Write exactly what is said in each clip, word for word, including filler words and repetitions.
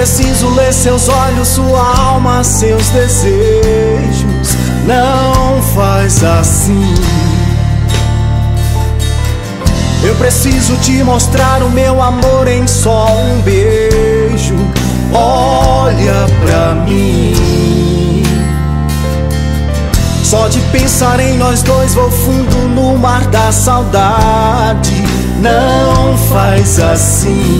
preciso ler seus olhos, sua alma, seus desejos. Não faz assim. Eu preciso te mostrar o meu amor em só um beijo. Olha pra mim. Só de pensar em nós dois vou fundo no mar da saudade. Não faz assim.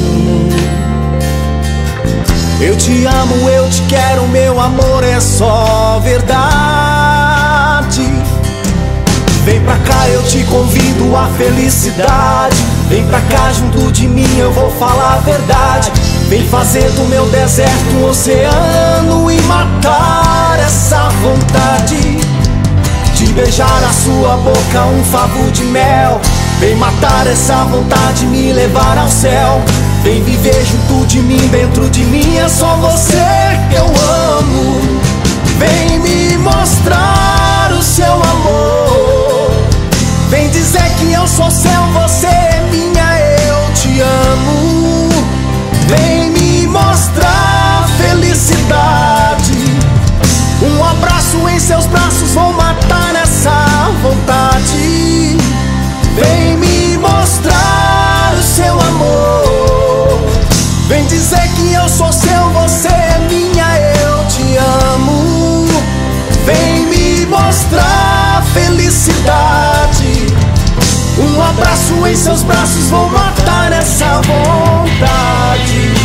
Eu te amo, eu te quero, meu amor é só verdade. Vem pra cá, eu te convido à felicidade. Vem pra cá junto de mim, eu vou falar a verdade. Vem fazer do meu deserto um oceano e matar essa vontade de beijar a sua boca, um favo de mel. Vem matar essa vontade, me levar ao céu. Vem viver junto de mim, dentro de mim é só você que eu amo. Vem me mostrar o seu amor. Vem dizer que eu sou seu, você é minha, eu te amo. Vem me mostrar felicidade. Um abraço em seus braços, vou matar essa vontade. Vem me mostrar o seu amor. Vem dizer que eu sou seu, você é minha, eu te amo. Vem me mostrar felicidade. Um abraço em seus braços, vou matar essa vontade.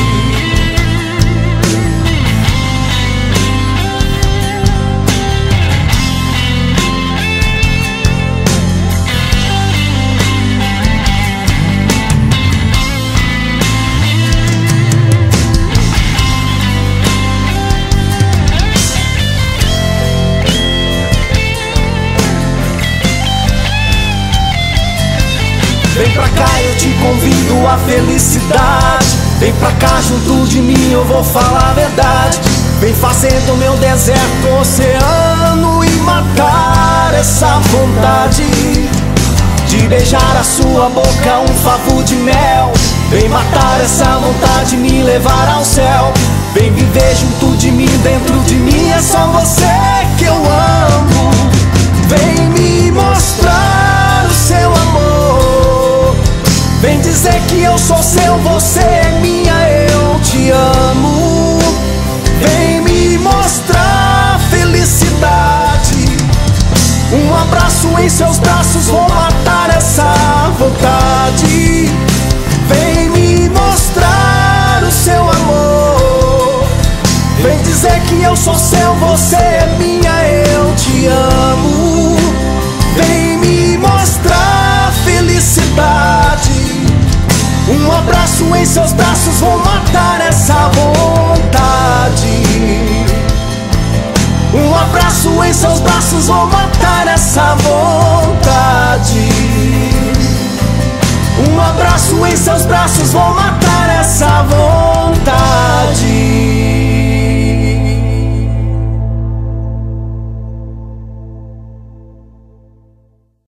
Vem pra cá, eu te convido à felicidade. Vem pra cá junto de mim, eu vou falar a verdade. Vem fazer do meu deserto um oceano e matar essa vontade de beijar a sua boca, um favo de mel. Vem matar essa vontade, me levar ao céu. Vem viver junto de mim, dentro de mim é só você que eu amo. Vem me mostrar o seu amor. Vem dizer que eu sou seu, você é minha, eu te amo. Vem me mostrar felicidade. Um abraço em seus braços, vou matar essa vontade. Vem me mostrar o seu amor. Vem dizer que eu sou seu, você é minha, eu te amo. Vem me mostrar felicidade. Um abraço em seus braços, vou